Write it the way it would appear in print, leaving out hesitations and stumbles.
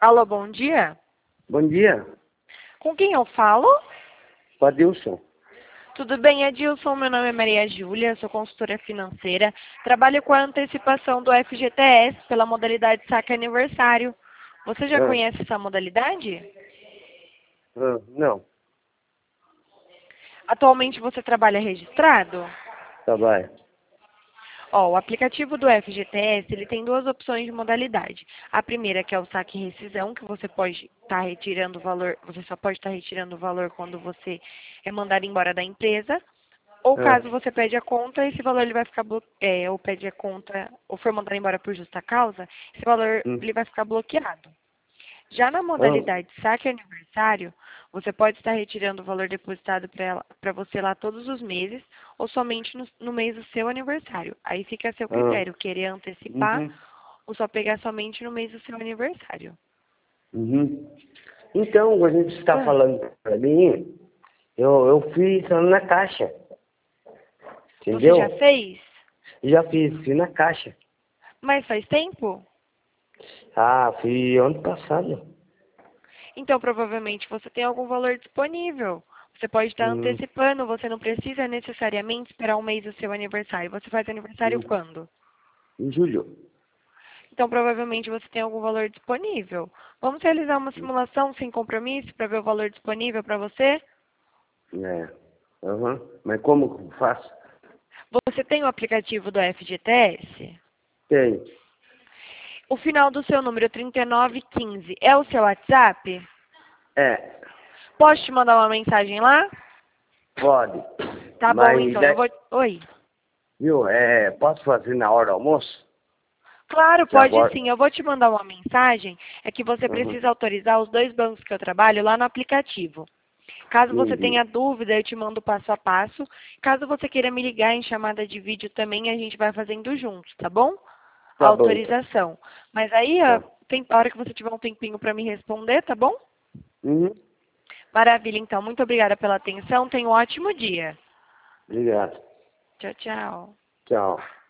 Alô, bom dia. Bom dia, Com quem eu falo? o Adilson. Tudo bem, Edilson? Meu nome é Maria Júlia, sou consultora financeira. Trabalho com a antecipação do FGTS pela modalidade saque aniversário. Você já Ah, conhece essa modalidade? não, Atualmente você trabalha registrado? trabalho. Ó, o aplicativo do FGTS, ele tem duas opções de modalidade. A primeira, que é o saque e rescisão, que você pode estar retirando o valor, você só pode estar retirando o valor quando você é mandado embora da empresa. Ou Ah, caso você pede a conta, esse valor ele vai ficar ou pede a conta, ou for mandado embora por justa causa, esse valor hum, ele vai ficar bloqueado. Já na ah, modalidade saque aniversário, você pode estar retirando o valor depositado para você lá todos os meses, ou somente no mês do seu aniversário. Aí fica a seu ah, critério, querer antecipar uhum, ou só pegar somente no mês do seu aniversário. uhum. Então, a gente está Ah, falando para mim, eu fiz lá na caixa, você já entendeu? fez? Já fiz na caixa. Mas faz tempo? Ah, fiz ano passado. Então, provavelmente, você tem algum valor disponível. Você pode estar Hum, antecipando, você não precisa necessariamente esperar um mês do seu aniversário. Você faz aniversário hum, quando? em julho. Então, provavelmente, você tem algum valor disponível. Vamos realizar uma simulação sem compromisso para ver o valor disponível para você? É, aham. Mas como que eu faço? Você tem o aplicativo do FGTS? Tem. O final do seu número 3915 é o seu WhatsApp? É, Posso te mandar uma mensagem lá? pode. Tá bom, Mas, então. Eu vou. Oi. viu, posso fazer na hora do almoço? Claro, Que pode agora... sim. Eu vou te mandar uma mensagem. É que você Uhum, precisa autorizar os dois bancos que eu trabalho lá no aplicativo. Caso você entendi. tenha dúvida, eu te mando passo a passo. Caso você queira me ligar em chamada de vídeo também, a gente vai fazendo juntos, tá bom? A Tá bom, então. autorização. Mas aí, ó, Tá. tem a hora que você tiver um tempinho para me responder, tá bom? Uhum. Maravilha, então. Muito obrigada pela atenção. Tenha um ótimo dia. Obrigado. Tchau, tchau. Tchau.